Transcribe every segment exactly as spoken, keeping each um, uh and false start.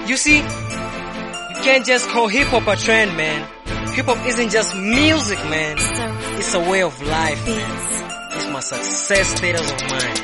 You see, you can't just call hip hop a trend, man. Hip hop isn't just music, man. It's a way of life, man. It's my success status of mind.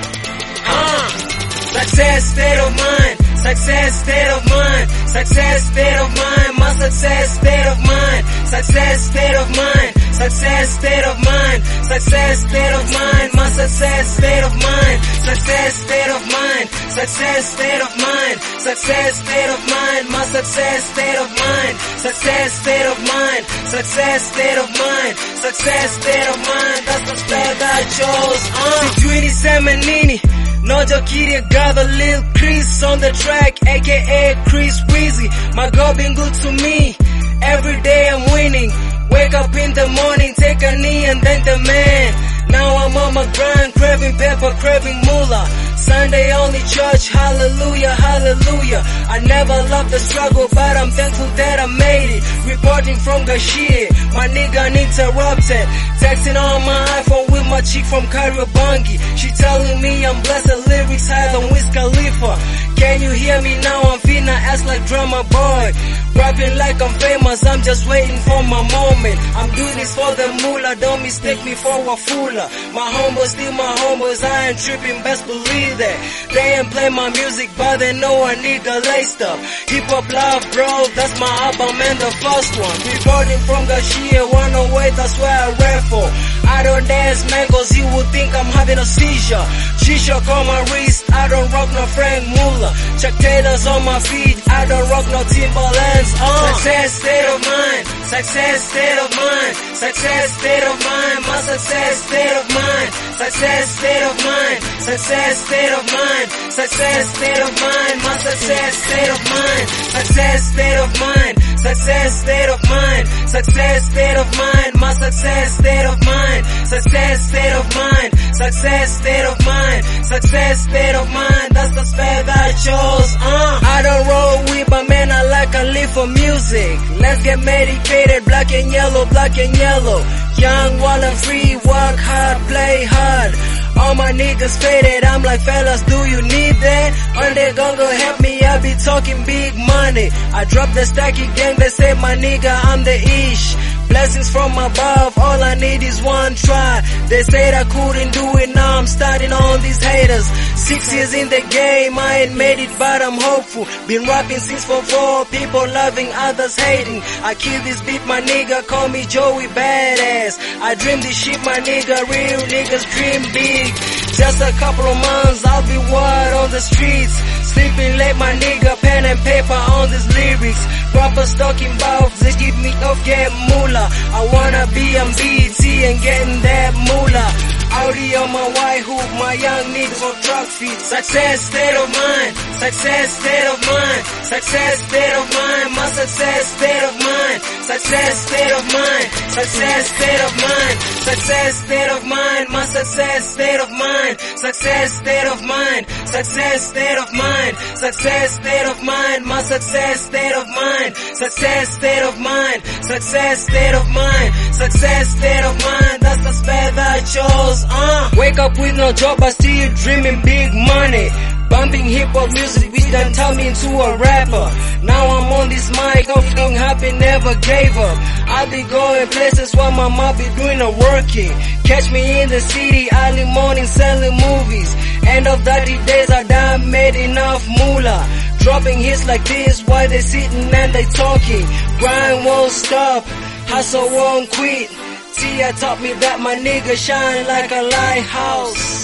Uh, success state of mind. Success state of mind. Success state of mind. My success state of mind. Success state of mind. Success state of mind. Success state of mind. My success state of mind. Success state of mind. Success state of mind. Success state of mind. My success state of mind. Success state of mind. Success state of mind. Success state of mind. That's the spell that I chose. Uh. Sijui semenini. Nojo Kitty got a little Chris on the track, aka Chris Breezy. My girl been good to me. Every day I'm winning. Wake up in the morning, take a knee and thank the man. Now I'm on my grind, craving pepper, craving moolah. Sunday only church, hallelujah, hallelujah. I never loved the struggle, but I'm thankful that I made it. Reporting from Gashie, my nigga uninterrupted. Texting on my iPhone with my chick from Kariobangi. She telling me I'm blessed, the lyrics higher than Wiz Khalifa. Can you hear me now? I'm finna ass like drummer boy. Rapping like I'm famous, I'm just waiting for my moment. I'm doing this for the moolah, don't mistake me for a fooler. My homeboys still my homeboys, I ain't tripping, best believe that. They ain't play my music, but they know a nigga laced up. Hip hop love, bro, that's my album and the first one. Recording from Gashie, one oh eight, that's where I rap for. I don't dance mangoes, you would think I'm having a seizure. Shisha on my wrist, I don't rock no Frank Muller. Chuck Taylor's on my feet, I don't rock no Timberlands. Uh. Success state of mind, success state of mind, success state of mind, my success state of mind, success state of mind, success state of mind, success state of mind, my success state of mind, success state of mind, success state of mind, success state of mind, my success state of mind, success state of mind, success state of mind, success state of mind, that's the spell that I chose. Uh. I don't roll with, but man, I like I live for music. Let's get medicated, black and yellow, black and yellow. Young, wild and free, work hard, play hard. All my niggas faded, I'm like, fellas, do you need that? Or they gon' go help me, I be talking big money. I drop the stacky gang, they say my nigga, I'm the ish. Blessings from above, all I need is one try. They said I couldn't do it, now I'm starting on these haters. Six years in the game, I ain't made it, but I'm hopeful. Been rapping since for four, people loving, others hating. I kill this beat, my nigga, call me Joey Badass. I dream this shit, my nigga, real niggas dream big. Just a couple of months, I'll be wild on the streets. Sleeping late, my nigga, pen and paper on these lyrics. Proper stocking bows, they keep me off, get moolah. I wanna be on B T and getting that moolah. Audi on my white hoop, my young niggas on truck feet. Success state of mind, success state of mind, success state of mind, my success state of mind, success state of mind, success state of mind, success state of mind, my success state of mind, success state of mind, success state of mind, success state of mind, my success state of mind, success state of mind, success state of mind, success state of mind, that's the spell that I chose. Uh. Wake up with no job, but still dreaming big money. Bumping hip hop music, which done turned me into a rapper. Now I'm on this mic, nothing happy, never gave up. I'll be going places while my mom be doing the working. Catch me in the city, early morning selling movies. End of thirty days, I done made enough moolah. Dropping hits like this while they sitting and they talking. Grind won't stop, hustle won't quit. Tia taught me that my nigga shine like a lighthouse.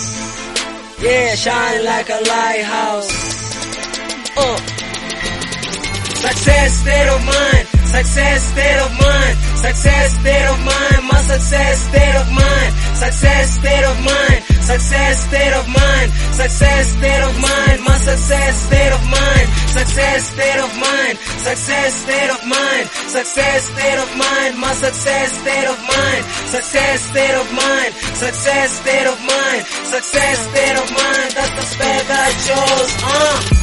Yeah, shine like a lighthouse. Uh. Success state of mind, success state of mind, success state of mind, my success state of mind, success state of mind, success state of mind, success state of mind, my success state of mind, success state of mind, success state of mind, success state of mind, my success state of mind, success state of mind, success state of mind, success state of mind, that's the spell that I chose. Uh.